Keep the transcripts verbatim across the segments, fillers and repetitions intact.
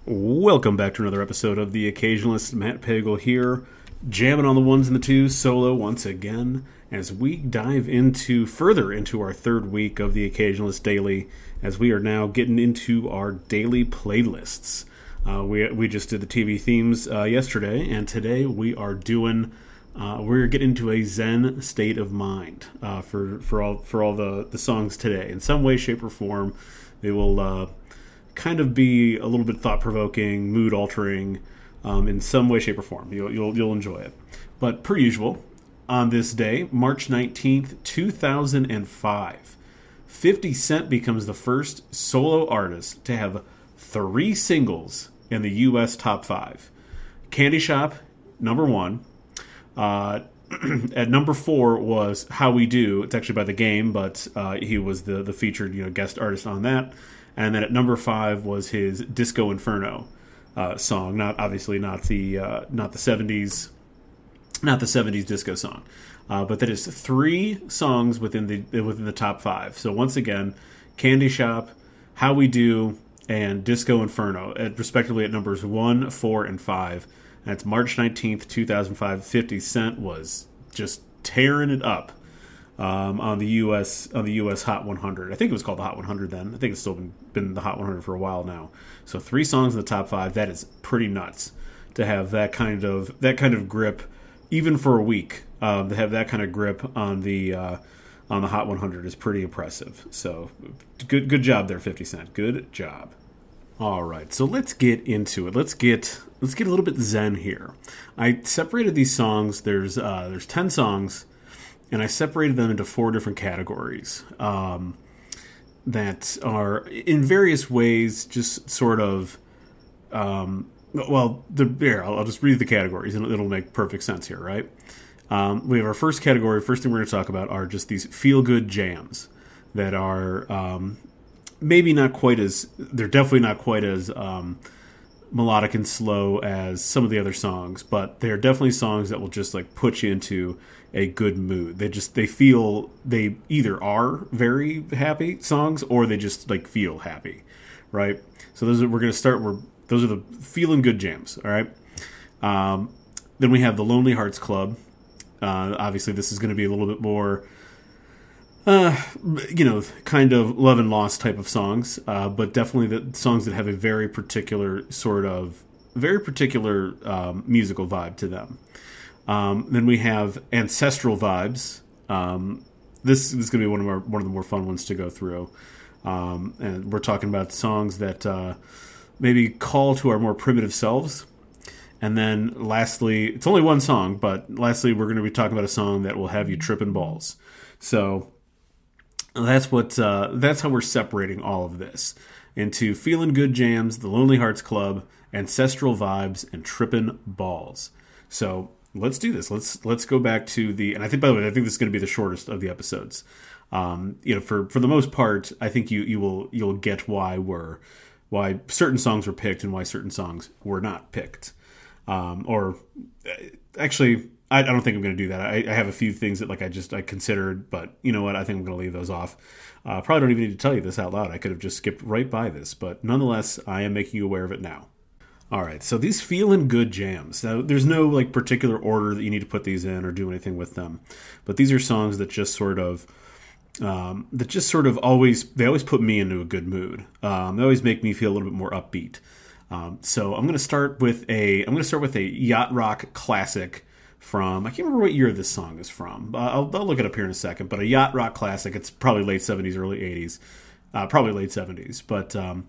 Welcome back to another episode of The Occasionalist. Matt Pagel here, jamming on the ones and the twos solo once again as we dive into further into our third week of The Occasionalist Daily, as we are now getting into our daily playlists. Uh, we we just did the T V themes uh, yesterday, and today we are doing uh, we're getting into a Zen state of mind uh, for for all for all the the songs today. In some way, shape, or form, they will. Uh, kind of be a little bit thought-provoking, mood-altering, um, in some way, shape, or form. You'll, you'll you'll enjoy it. But per usual, on this day, March nineteenth, two thousand five, fifty Cent becomes the first solo artist to have three singles in the U S top five. Candy Shop, number one. Uh, at number four was How We Do. It's actually by The Game, but uh, he was the, the featured you know guest artist on that. And then at number five was his Disco Inferno uh, song, not obviously not the uh, not the seventies, not the seventies disco song, uh, but that is three songs within the within the top five. So once again, Candy Shop, How We Do, and Disco Inferno, at, respectively at numbers one, four, and five. And it's March nineteenth, two thousand five. fifty Cent was just tearing it up. Um, on the U S on the U S Hot one hundred. I think it was called the Hot one hundred then. I think it's still been, been the Hot one hundred for a while now. So three songs in the top five. That is pretty nuts to have that kind of that kind of grip, even for a week. Um, to have that kind of grip on the uh, on the Hot one hundred is pretty impressive. So good good job there, fifty Cent. Good job. All right, so let's get into it. Let's get let's get a little bit zen here. I separated these songs. There's uh, there's ten songs. And I separated them into four different categories um, that are in various ways just sort of, um, well, the, here, I'll, I'll just read the categories and it'll make perfect sense here, right? Um, we have our first category. First thing we're going to talk about are just these feel-good jams that are um, maybe not quite as, they're definitely not quite as um, melodic and slow as some of the other songs, but they're definitely songs that will just like put you into a good mood. They just they feel they either are very happy songs or they just like feel happy, right? So those are, we're going to start. We're those are the feeling good jams. All right. Um, then we have the Lonely Hearts Club. Uh, obviously, this is going to be a little bit more, uh, you know, kind of love and loss type of songs, uh, but definitely the songs that have a very particular sort of very particular um, musical vibe to them. Um, then we have Ancestral Vibes. Um, this, this is going to be one of our one of the more fun ones to go through. Um, and we're talking about songs that uh, maybe call to our more primitive selves. And then lastly, it's only one song, but lastly, we're going to be talking about a song that will have you tripping balls. So that's what uh, that's how we're separating all of this into feeling good jams, the Lonely Hearts Club, Ancestral Vibes, and tripping balls. So let's do this. Let's let's go back to the, and I think, by the way, I think this is going to be the shortest of the episodes. Um, you know, for, for the most part, I think you you will you'll get why we're why certain songs were picked and why certain songs were not picked. Um, or actually, I, I don't think I'm going to do that. I, I have a few things that like I just I considered, but you know what? I think I'm going to leave those off. Uh, probably don't even need to tell you this out loud. I could have just skipped right by this, but nonetheless, I am making you aware of it now. All right, so these feeling good jams. Now, there's no like particular order that you need to put these in or do anything with them, but these are songs that just sort of, um, that just sort of always they always put me into a good mood. Um, they always make me feel a little bit more upbeat. Um, so I'm going to start with a I'm going to start with a yacht rock classic from I can't remember what year this song is from. Uh, I'll, I'll look it up here in a second. But a yacht rock classic. It's probably late seventies, early eighties, uh, probably late seventies, but. Um,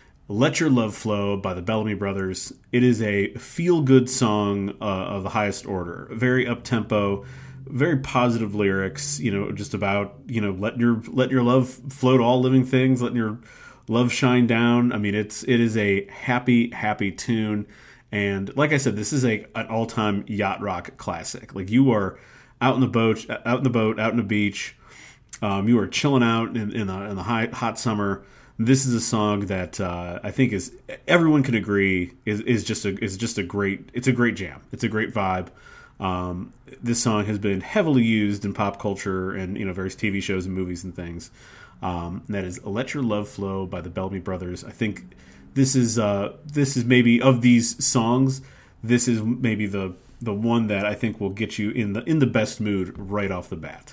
Let Your Love Flow by the Bellamy Brothers. It is a feel-good song uh, of the highest order. Very up-tempo, very positive lyrics, you know, just about, you know, letting your let your love flow to all living things, letting your love shine down. I mean, it's it is a happy, happy tune. And like I said, this is a an all-time yacht rock classic. Like you are out in the boat, out in the boat, out in the beach. Um, you are chilling out in, in the in the high, hot summer. This is a song that uh, I think is everyone can agree is, is just a is just a great it's a great jam. It's a great vibe. Um, this song has been heavily used in pop culture and you know various T V shows and movies and things. Um, and that is "Let Your Love Flow" by the Bellamy Brothers. I think this is uh, this is maybe of these songs, this is maybe the the one that I think will get you in the in the best mood right off the bat.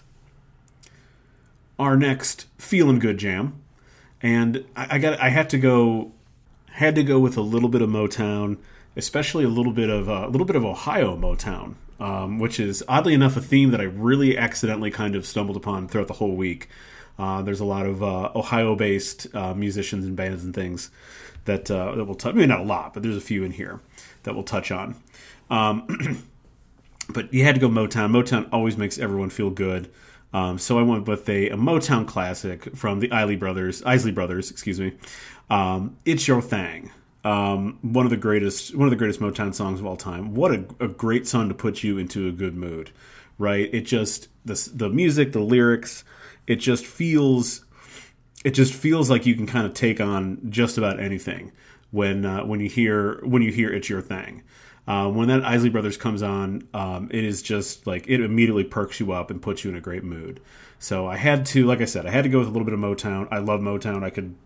Our next feeling good jam, and I, I got I had to go had to go with a little bit of Motown, especially a little bit of uh, a little bit of Ohio Motown, um, which is oddly enough a theme that I really accidentally kind of stumbled upon throughout the whole week. Uh, there's a lot of uh, Ohio-based uh, musicians and bands and things that uh, that will touch. Maybe not a lot, but there's a few in here that we'll touch on. Um, but you had to go Motown. Motown always makes everyone feel good. Um, so I went with a, a Motown classic from the Isley Brothers. Isley Brothers, excuse me. Um, It's Your Thing. Um, one of the greatest, one of the greatest Motown songs of all time. What a, a great song to put you into a good mood, right? It just the the music, the lyrics, it just feels, it just feels like you can kind of take on just about anything when uh, when you hear when you hear It's Your Thing. Uh, when that Isley Brothers comes on, um, it is just like it immediately perks you up and puts you in a great mood. So I had to, like I said, I had to go with a little bit of Motown. I love Motown. I could,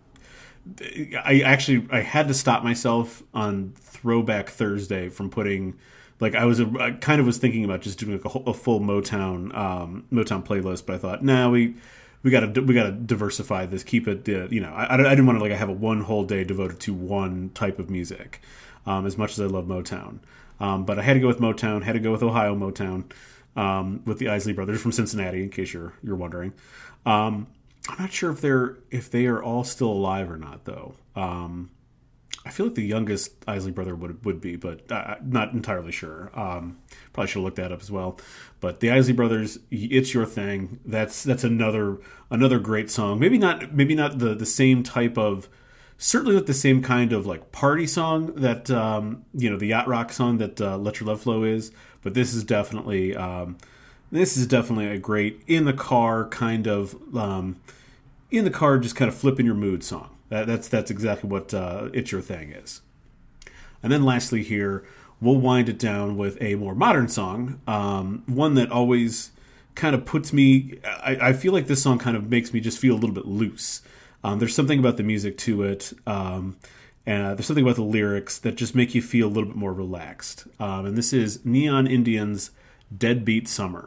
I actually, I had to stop myself on Throwback Thursday from putting, like I was, a, I kind of was thinking about just doing like a, whole, a full Motown, um, Motown playlist, but I thought, no, nah, we. We gotta we gotta diversify this. Keep it, uh, you know. I, I didn't want to like have a one whole day devoted to one type of music, um, as much as I love Motown. Um, but I had to go with Motown. Had to go with Ohio Motown, um, with the Isley Brothers from Cincinnati. In case you're you're wondering, um, I'm not sure if they're if they are all still alive or not though. Um, I feel like the youngest Isley brother would would be, but uh, not entirely sure. Um, probably should have looked that up as well. But the Isley Brothers, "It's Your Thing." That's that's another another great song. Maybe not maybe not the, the same type of, certainly not the same kind of like party song that um, you know the yacht rock song that uh, "Let Your Love Flow" is. But this is definitely um, this is definitely a great in the car kind of um, in the car just kind of flipping your mood song. That, that's that's exactly what uh, It's Your Thing is. And then lastly here, we'll wind it down with a more modern song, um, one that always kind of puts me, I, I feel like this song kind of makes me just feel a little bit loose. Um, there's something about the music to it, um, and there's something about the lyrics that just make you feel a little bit more relaxed. Um, and this is Neon Indians' Deadbeat Summer.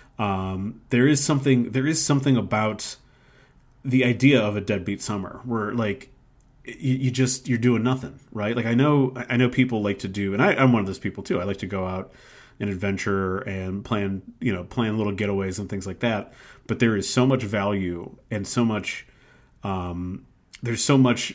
Um, there is something, there is something about the idea of a deadbeat summer where like you, you just you're doing nothing, right? Like I know I know people like to do, and I, I'm one of those people too. I like to go out and adventure and plan, you know, plan little getaways and things like that. But there is so much value and so much um, there's so much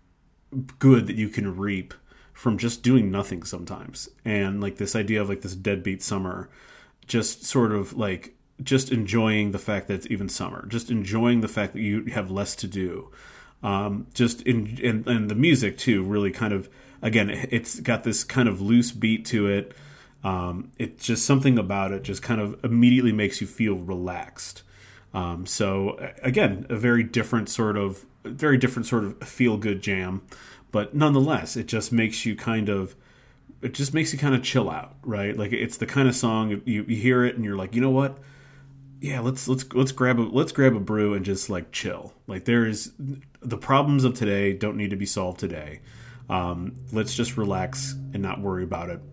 good that you can reap from just doing nothing sometimes. And like this idea of like this deadbeat summer, just sort of like just enjoying the fact that it's even summer, just enjoying the fact that you have less to do. Um, just in, and, and the music too, really kind of, again, it's got this kind of loose beat to it. Um, it's just something about it just kind of immediately makes you feel relaxed. Um, so again, a very different sort of, very different sort of feel good jam, but nonetheless, it just makes you kind of, it just makes you kind of chill out, right? Like it's the kind of song you, you hear it and you're like, you know what? Yeah, let's let's let's grab a let's grab a brew and just like chill. Like there is the problems of today don't need to be solved today. Um, let's just relax and not worry about it.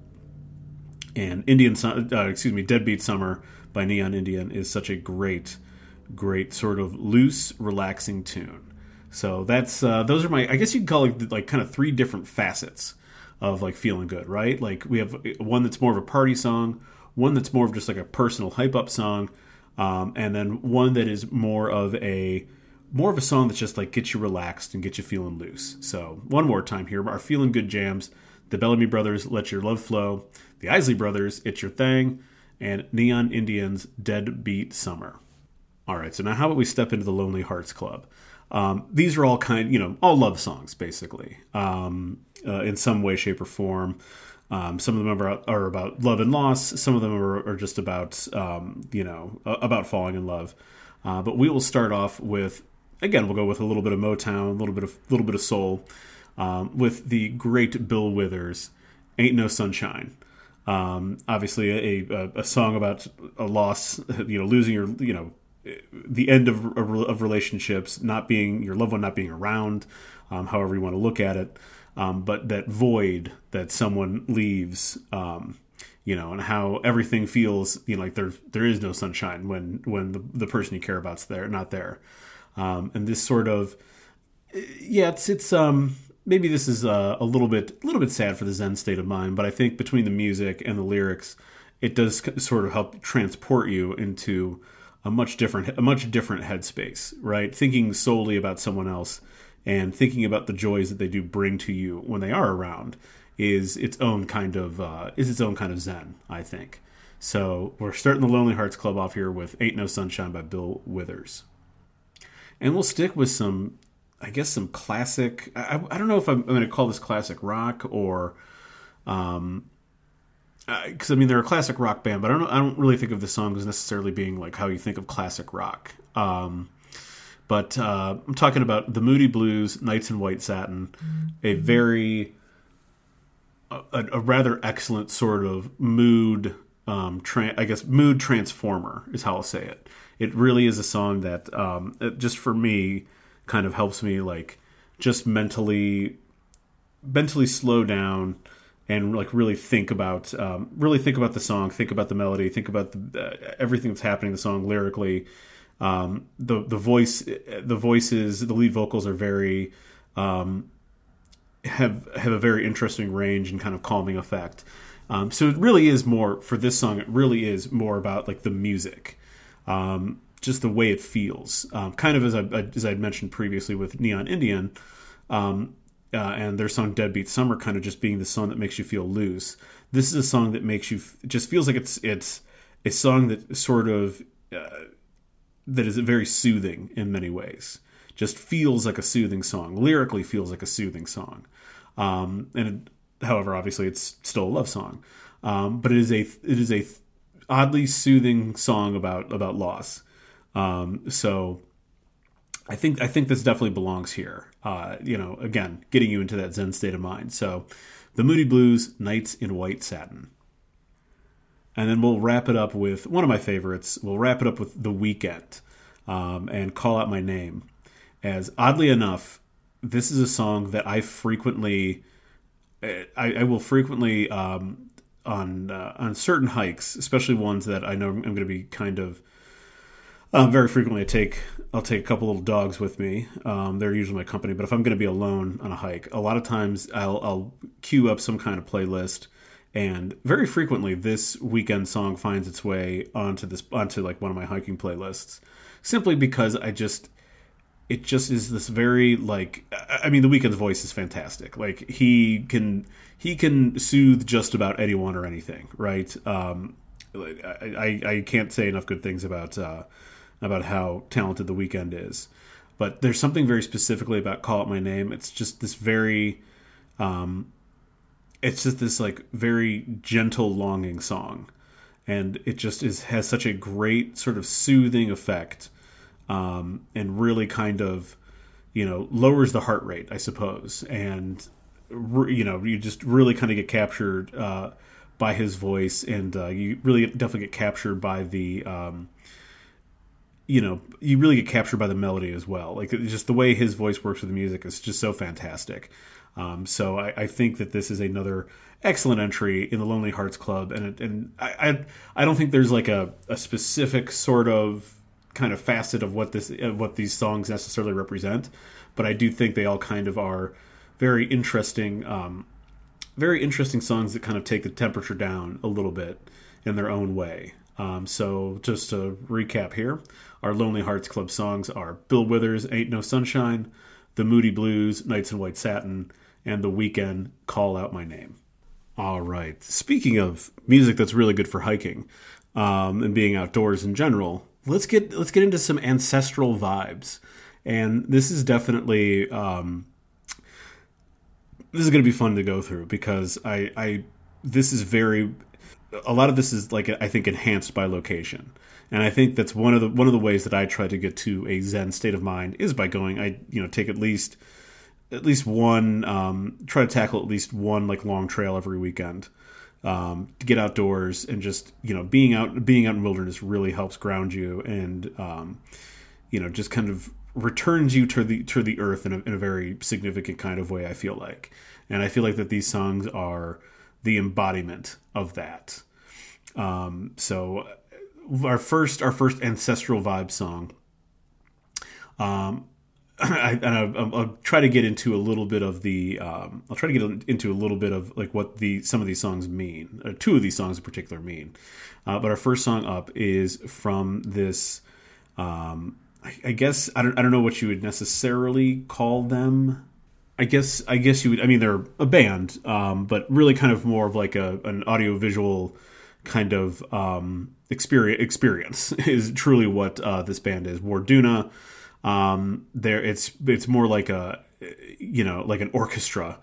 And Indian, uh, excuse me, Deadbeat Summer by Neon Indian is such a great, great sort of loose, relaxing tune. So that's uh, those are my, I guess you could call it like kind of three different facets of like feeling good, right? Like we have one that's more of a party song, one that's more of just like a personal hype up song. Um, and then one that is more of a more of a song that's just like gets you relaxed and gets you feeling loose. So one more time here, our feeling good jams: the Bellamy Brothers, "Let Your Love Flow," the Isley Brothers, "It's Your Thing," and Neon Indians' "Deadbeat Summer." All right, so now how about we step into the Lonely Hearts Club? Um, these are all kind, you know, all love songs basically, um, uh, in some way, shape, or form. Um, some of them are, are about love and loss. Some of them are, are just about, um, you know, about falling in love. Uh, but we will start off with, again, we'll go with a little bit of Motown, a little bit of little bit of soul, um, with the great Bill Withers, "Ain't No Sunshine." Um, obviously, a, a, a song about a loss, you know, losing your, you know, the end of of relationships, not being your loved one, not being around, um, however you want to look at it. um, but that void that someone leaves, um, you know, and how everything feels, you know, like there there is no sunshine when when the, the person you care about's there, not there. Um, and this sort of, yeah, it's it's um maybe this is uh, a little bit a little bit sad for the Zen state of mind, but I think between the music and the lyrics, it does sort of help transport you into a much different a much different headspace, right? Thinking solely about someone else and thinking about the joys that they do bring to you when they are around is its own kind of uh, is its own kind of Zen, I think. So we're starting the Lonely Hearts Club off here with "Ain't No Sunshine" by Bill Withers. And we'll stick with some, I guess, some classic. I, I don't know if I'm, I'm going to call this classic rock or, um, because uh, I mean they're a classic rock band, but I don't. I don't really think of the song as necessarily being like how you think of classic rock. Um, but uh, I'm talking about the Moody Blues, "Nights in White Satin," a very, a, a rather excellent sort of mood. Um, tra- I guess mood transformer is how I'll say it. It really is a song that, um, it just for me, kind of helps me like just mentally, mentally slow down and like really think about, um, really think about the song, think about the melody, think about the, uh, everything that's happening in the song lyrically. Um, the the voice, the voices, the lead vocals are very, um, have have a very interesting range and kind of calming effect. Um, so it really is more for this song. It really is more about like the music. Um, just the way it feels, um, kind of as I as I'd mentioned previously with Neon Indian, um, uh, and their song "Deadbeat Summer" kind of just being the song that makes you feel loose. This is a song that makes you f- just feels like it's it's a song that sort of uh, that is very soothing in many ways. Just feels like a soothing song. Lyrically, feels like a soothing song. Um, and it, however, obviously, it's still a love song, um, but it is a it is a oddly soothing song about about loss. Um, so I think I think this definitely belongs here. Uh, you know, again, getting you into that Zen state of mind. So the Moody Blues, "Nights in White Satin." And then we'll wrap it up with one of my favorites. We'll wrap it up with The Weeknd, um, and "Call Out My Name." As oddly enough, this is a song that I frequently, I, I will frequently, um, on uh, on certain hikes, especially ones that I know I'm going to be kind of um, very frequently. I take I'll take a couple little dogs with me. Um, they're usually my company, but if I'm going to be alone on a hike, a lot of times I'll I'll queue up some kind of playlist, and very frequently this Weeknd song finds its way onto this onto like one of my hiking playlists, simply because I just. It just is this very like I mean the Weeknd's voice is fantastic. Like he can he can soothe just about anyone or anything, right? Um, I, I I can't say enough good things about uh, about how talented the Weeknd is. But there's something very specifically about "Call Out My Name." It's just this very, um, it's just this like very gentle longing song, and it just is has such a great sort of soothing effect. Um, and really kind of, you know, lowers the heart rate, I suppose. And, re- you know, you just really kind of get captured uh, by his voice. And uh, you really definitely get captured by the, um, you know, you really get captured by the melody as well. Like, just the way his voice works with the music is just so fantastic. Um, so I, I think that this is another excellent entry in the Lonely Hearts Club. And, it, and I, I, I don't think there's like a, a specific sort of kind of facet of what this uh, what these songs necessarily represent, but I do think they all kind of are very interesting um, very interesting songs that kind of take the temperature down a little bit in their own way. Um, so just to recap here, our Lonely Hearts Club songs are Bill Withers, "Ain't No Sunshine," the Moody Blues, "Nights in White Satin," and the Weeknd, "Call Out My Name." All right, speaking of music that's really good for hiking um, and being outdoors in general, Let's get let's get into some ancestral vibes, and this is definitely um, this is going to be fun to go through because I, I this is very a lot of this is like I think enhanced by location, and I think that's one of the one of the ways that I try to get to a Zen state of mind is by going I you know take at least at least one um, try to tackle at least one like long trail every weekend. Um, to get outdoors and just, you know, being out, being out in wilderness really helps ground you and, um, you know, just kind of returns you to the to the earth in a, in a very significant kind of way, I feel like. And I feel like that these songs are the embodiment of that. Um, so our first our first ancestral vibe song, um, I, and I, I'll try to get into a little bit of the um, I'll try to get into a little bit of like what the some of these songs mean. Uh, two of these songs in particular mean. Uh, but our first song up is from this. Um, I, I guess I don't I don't know what you would necessarily call them. I guess I guess you would. I mean, they're a band, um, but really kind of more of like a an audiovisual kind of um, experience. Experience is truly what uh, this band is. Warduna. Um, there, it's it's more like a you know like an orchestra.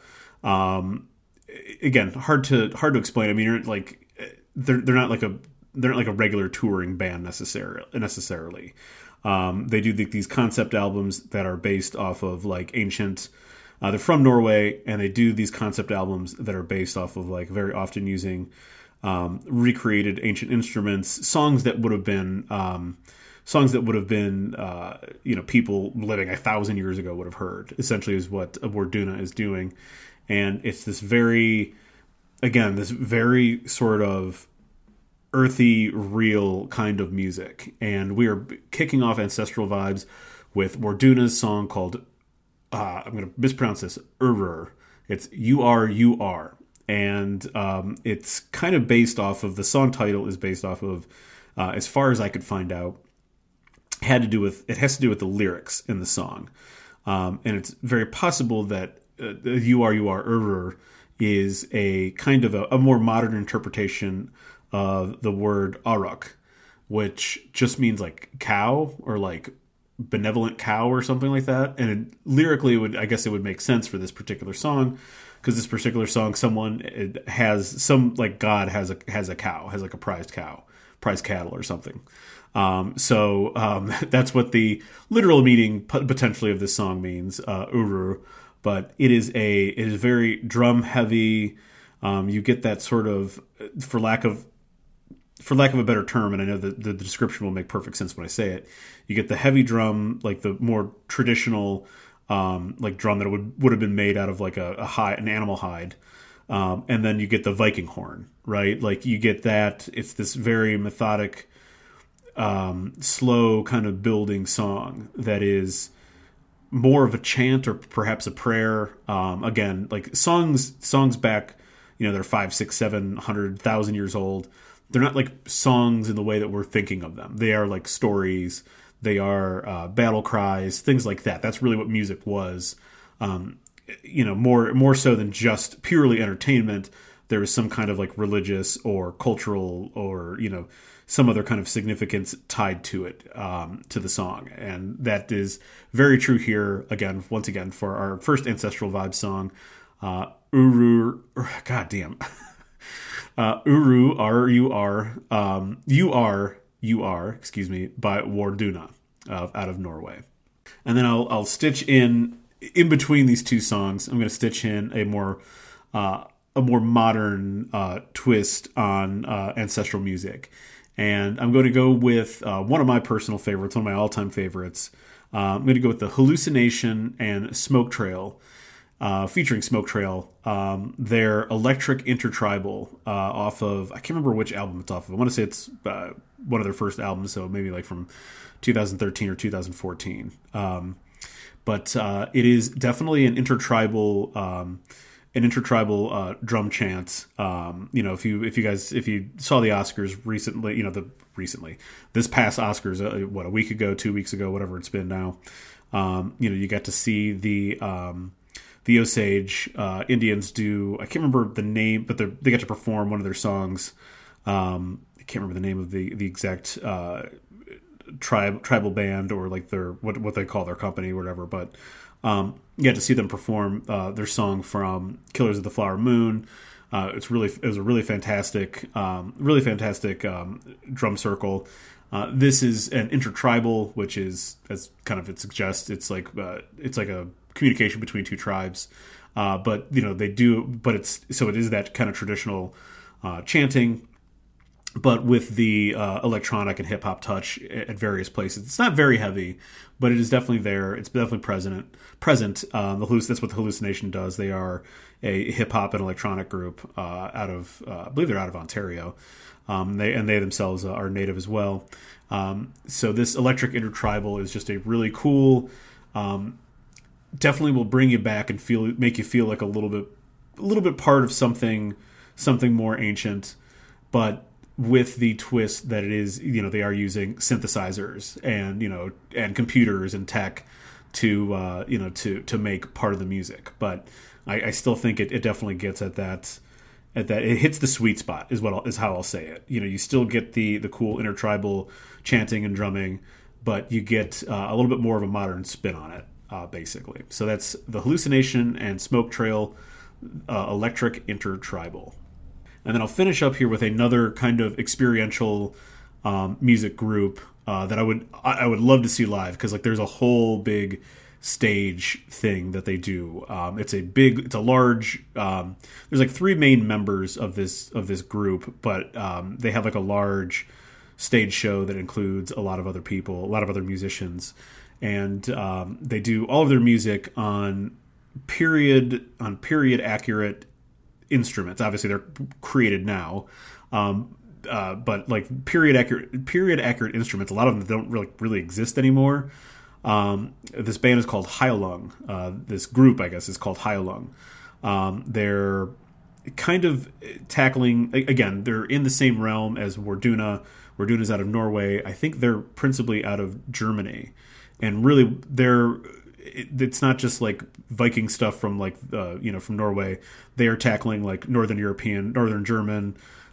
Um, again, hard to hard to explain. I mean, you're like they're they're not like a they're not like a regular touring band necessarily. Necessarily, um, they do the, these concept albums that are based off of like ancient. Uh, they're from Norway, and they do these concept albums that are based off of like very often using um, recreated ancient instruments, songs that would have been um, songs that would have been uh, you know people living a thousand years ago would have heard. Essentially, is what Warduna is doing, and it's this very again this very sort of earthy, real kind of music. And we are kicking off Ancestral Vibes with Warduna's song called. Uh, I'm going to mispronounce this, Urur. It's U R U R. And um, it's kind of based off of, the song title is based off of, uh, as far as I could find out, had to do with, it has to do with the lyrics in the song. Um, and it's very possible that uh, U R U R, Urur, is a kind of a, a more modern interpretation of the word Aruk, which just means like cow or like benevolent cow or something like that. And it, lyrically, it would I guess it would make sense for this particular song, because this particular song, someone has some like God has a has a cow, has like a prized cow, prized cattle or something. Um, so um, that's what the literal meaning potentially of this song means, uh, Uru. But it is a it is very drum heavy. Um, you get that sort of, for lack of for lack of a better term, and I know that the description will make perfect sense when I say it, you get the heavy drum, like the more traditional, um, like drum that would would have been made out of like a, a hide, an animal hide, um, and then you get the Viking horn, right? Like you get that. It's this very methodic, um, slow kind of building song that is more of a chant or perhaps a prayer. Um, again, like songs songs back, you know, they're five, six, seven hundred thousand years old. They're not like songs in the way that we're thinking of them. They are like stories. They are uh, battle cries, things like that. That's really what music was. Um, you know, more more so than just purely entertainment. There was some kind of like religious or cultural or, you know, some other kind of significance tied to it, um, to the song. And that is very true here, again, once again, for our first Ancestral Vibe song, uh, Uru, God damn. Uh, Uru, R U R, um, U R, U R, excuse me, by Warduna, uh, out of Norway. And then I'll, I'll stitch in, in between these two songs, I'm going to stitch in a more, uh, a more modern, uh, twist on, uh, ancestral music. And I'm going to go with, uh, one of my personal favorites, one of my all-time favorites. Uh, I'm going to go with the Hallucination and Smoke Trail, Uh, featuring Smoke Trail, um, their Electric Intertribal, uh, off of, I can't remember which album it's off of. I want to say it's uh, one of their first albums, so maybe like from two thousand thirteen or two thousand fourteen. Um, but uh, it is definitely an intertribal, um, an intertribal uh, drum chant. Um, you know, if you if you guys if you saw the Oscars recently, you know the recently this past Oscars, uh, what a week ago, two weeks ago, whatever it's been now. Um, you know, you got to see the um, the Osage uh, Indians do, I can't remember the name, but they got to perform one of their songs. Um, I can't remember the name of the the exact uh, tribe tribal band or like their what what they call their company or whatever. But um, you got to see them perform uh, their song from Killers of the Flower Moon. Uh, it's really it was a really fantastic, um, really fantastic um, drum circle. Uh, this is an intertribal, which is, as kind of it suggests, it's like uh, it's like a communication between two tribes, uh, but you know they do, but it's so it is that kind of traditional uh, chanting. but with the uh, electronic and hip hop touch at various places. It's not very heavy, but it is definitely there. It's definitely present. Present. Um, the halluc- that's what the Hallucination does. They are a hip hop and electronic group uh, out of, uh, I believe they're out of Ontario. Um, they and they themselves are native as well. Um, so this Electric Intertribal is just a really cool. Um, definitely will bring you back and feel make you feel like a little bit, a little bit part of something, something more ancient, but with the twist that it is, you know, they are using synthesizers and, you know, and computers and tech to, uh, you know, to, to make part of the music. But I, I still think it, it definitely gets at that, at that, it hits the sweet spot is what I'll, is how I'll say it. You know, you still get the, the cool intertribal chanting and drumming, but you get uh, a little bit more of a modern spin on it, uh, basically. So that's the Hallucination and Smoke Trail uh, Electric Intertribal. And then I'll finish up here with another kind of experiential um, music group uh, that I would I would love to see live, because like there's a whole big stage thing that they do. Um, it's a big, it's a large. Um, there's like three main members of this of this group, but um, they have like a large stage show that includes a lot of other people, a lot of other musicians, and um, they do all of their music on period on period accurate instruments. Obviously they're created now, um, uh, but like period accurate period accurate instruments, a lot of them don't really really exist anymore. Um, this band is called Hyalung. Uh, this group, I guess, is called Hyalung. Um, they're kind of tackling, again, they're in the same realm as Warduna. Warduna's out of Norway. I think they're principally out of Germany, and really they're it's not just like Viking stuff from like uh, you know from Norway. They are tackling like Northern European, Northern German,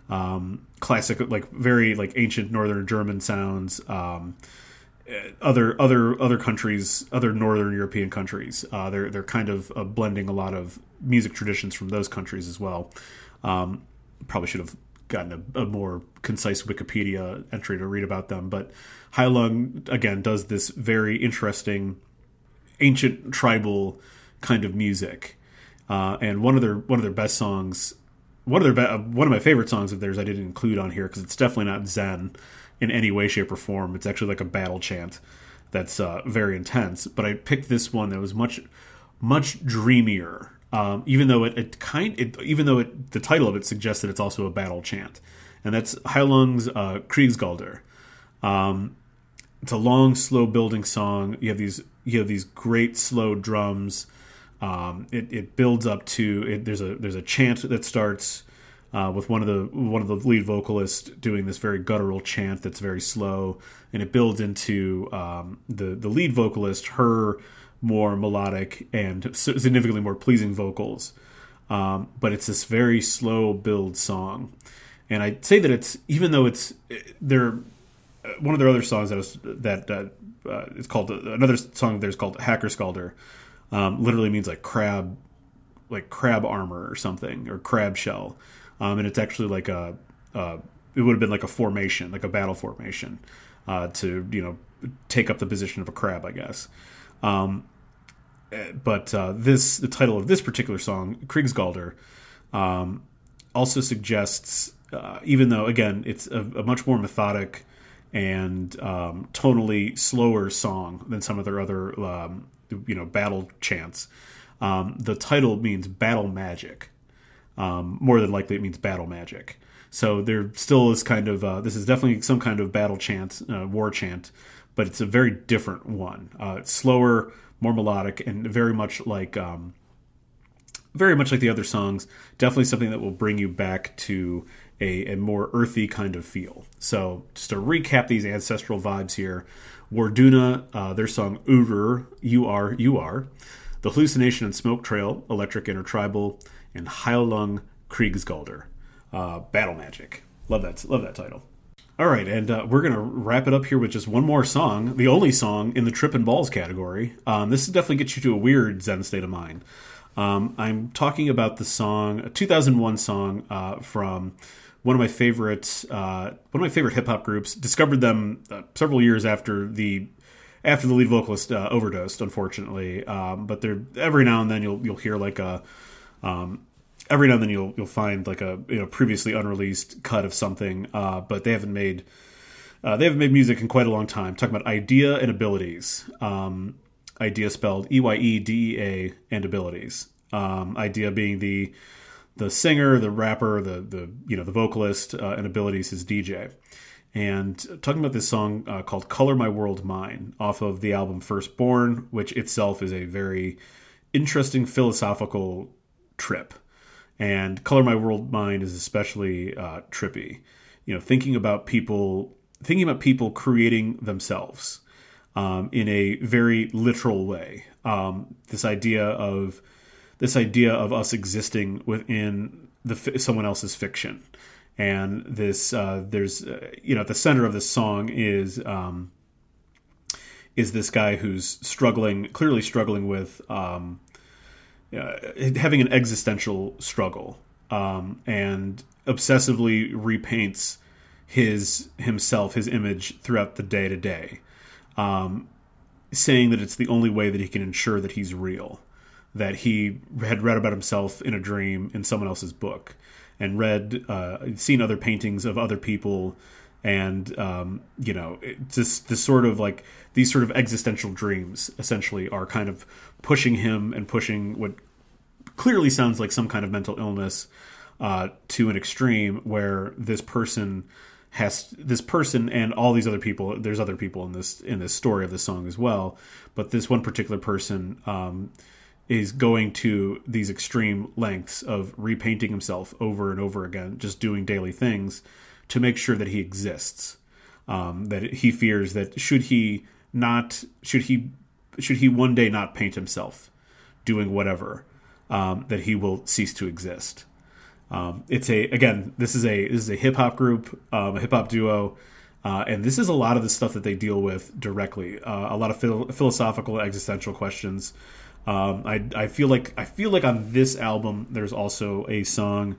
um, classic like very like ancient Northern German sounds. Um, other other other countries, other Northern European countries. Uh, they're they're kind of uh, blending a lot of music traditions from those countries as well. Um, probably should have gotten a, a more concise Wikipedia entry to read about them, but Hyalung again does this very interesting ancient tribal kind of music, uh, and one of their one of their best songs, one of their be- one of my favorite songs of theirs I didn't include on here because it's definitely not Zen in any way, shape, or form. It's actually like a battle chant that's uh, very intense. But I picked this one that was much much dreamier, um, even though it, it kind it, even though it, the title of it suggests that it's also a battle chant, and that's Hyalung's uh, Kriegsgalder. Um, it's a long, slow building song. You have these you have these great slow drums. Um, it, it builds up to it, there's a there's a chant that starts uh, with one of the one of the lead vocalists doing this very guttural chant that's very slow, and it builds into um, the the lead vocalist, her more melodic and significantly more pleasing vocals. Um, but it's this very slow build song, and I'd say that it's even though it's they're one of their other songs that was, that uh, uh, it's called another song of theirs called Hacker Skalder. Um, literally means like crab, like crab armor or something, or crab shell, um, and it's actually like a uh, it would have been like a formation, like a battle formation, uh, to you know take up the position of a crab, I guess. Um, but uh, this the title of this particular song, Kriegsgalder, um, also suggests, uh, even though again it's a, a much more methodic and um, tonally slower song than some of their other um, you know battle chants. Um, the title means battle magic. Um, more than likely, it means battle magic. So there still is kind of uh, this is definitely some kind of battle chant, uh, war chant, but it's a very different one. Uh, it's slower, more melodic, and very much like um, very much like the other songs. Definitely something that will bring you back to A, a more earthy kind of feel. So just to recap these ancestral vibes here, Warduna, uh, their song Urur, U R U R, The Hallucination and Smoke Trail, Electric Intertribal, and Hyalung Kriegsgalder, uh, Battle Magic. Love that, love that title. All right, and uh, we're going to wrap it up here with just one more song, the only song in the Trippin' Balls category. Um, this definitely gets you to a weird Zen state of mind. Um, I'm talking about the song, a two thousand one song uh, from one of my favorite, uh, one of my favorite hip hop groups. Discovered them uh, several years after the after the lead vocalist uh, overdosed, unfortunately. Um, but they're every now and then you'll you'll hear like a um, every now and then you'll you'll find like a you know previously unreleased cut of something, uh, but they haven't made uh, they haven't made music in quite a long time. Talking about Eyedea and Abilities, um, Eyedea spelled E Y E D E A and Abilities. Um, Eyedea being the the singer, the rapper, the the you know the vocalist, uh, and Abilities is D J. And talking about this song uh, called "Color My World Mine" off of the album Firstborn, which itself is a very interesting philosophical trip. And "Color My World Mine" is especially uh, trippy. You know, thinking about people, thinking about people creating themselves um, in a very literal way. Um, this idea of this idea of us existing within the someone else's fiction. And this, uh, there's, uh, you know, at the center of this song is um, is this guy who's struggling, clearly struggling with um, uh, having an existential struggle, um, and obsessively repaints his himself, his image throughout the day to day, um, saying that it's the only way that he can ensure that he's real, that he had read about himself in a dream in someone else's book. And read, uh, seen other paintings of other people, and um, you know, it just this sort of like these sort of existential dreams essentially are kind of pushing him and pushing what clearly sounds like some kind of mental illness uh, to an extreme, where this person has this person and all these other people. There's other people in this in this story of this song as well, but this one particular person. Um, is going to these extreme lengths of repainting himself over and over again, just doing daily things to make sure that he exists. Um, that he fears that should he not, should he, should he one day not paint himself doing whatever, um, that he will cease to exist. Um, it's a, again, this is a, this is a hip hop group, um, a hip hop duo. Uh, and this is a lot of the stuff that they deal with directly. Uh, a lot of phil- philosophical, existential questions. Um, I I feel like I feel like on this album there's also a song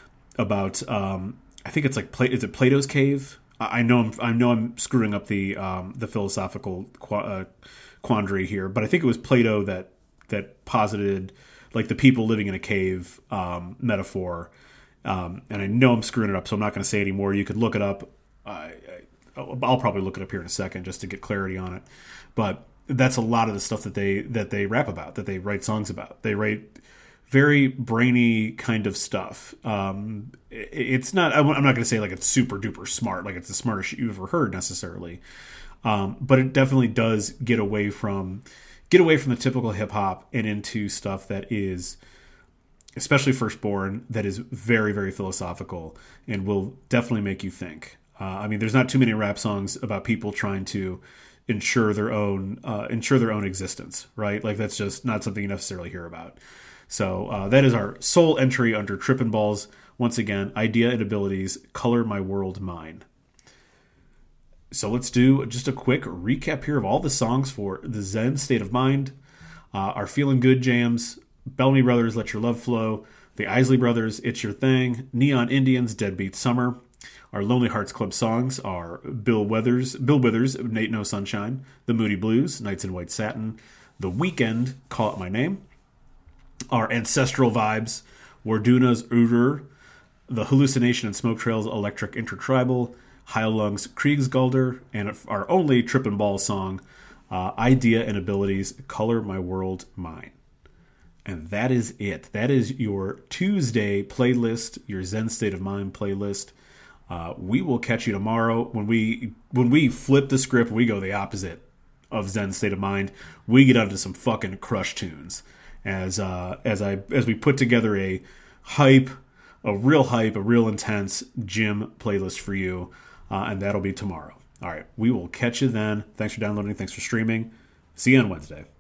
about um, I think it's like Pla- is it Plato's Cave? I, I know I'm I know I'm screwing up the um, the philosophical qu- uh, quandary here, but I think it was Plato that that posited like the people living in a cave um, metaphor, um, and I know I'm screwing it up, so I'm not going to say anymore. You could look it up. I, I, I'll probably look it up here in a second just to get clarity on it, but. That's a lot of the stuff that they that they rap about, that they write songs about. They write very brainy kind of stuff. Um, it, it's not. I'm not going to say like it's super duper smart, like it's the smartest shit you've ever heard necessarily, um, but it definitely does get away from get away from the typical hip hop and into stuff that is, especially Firstborn, that is very very philosophical and will definitely make you think. Uh, I mean, there's not too many rap songs about people trying to ensure their own uh, ensure their own existence, right? Like that's just not something you necessarily hear about. So uh, that is our sole entry under Trippin' Balls. Once again, Eyedea and Abilities, Color My World Mine. So let's do just a quick recap here of all the songs for the Zen State of Mind, uh, our Feeling Good jams, Bellamy Brothers, Let Your Love Flow, the Isley Brothers, It's Your Thing, Neon Indians, Deadbeat Summer. Our Lonely Hearts Club songs are Bill Withers, Bill Withers, Nate No Sunshine, The Moody Blues, Nights in White Satin, The Weeknd, Call It My Name. Our Ancestral Vibes, Warduna's Urur, The Hallucination and Smoke Trails, Electric Intertribal, Heilung's Kriegsgalder, and our only Trippin' Ball song, uh, Eyedea and Abilities, Color My World Mine. And that is it. That is your Tuesday playlist, your Zen State of Mind playlist. Uh, we will catch you tomorrow when we when we flip the script. We go the opposite of Zen State of Mind. We get onto some fucking crush tunes as uh, as I as we put together a hype, a real hype, a real intense gym playlist for you, uh, and that'll be tomorrow. All right, we will catch you then. Thanks for downloading. Thanks for streaming. See you on Wednesday.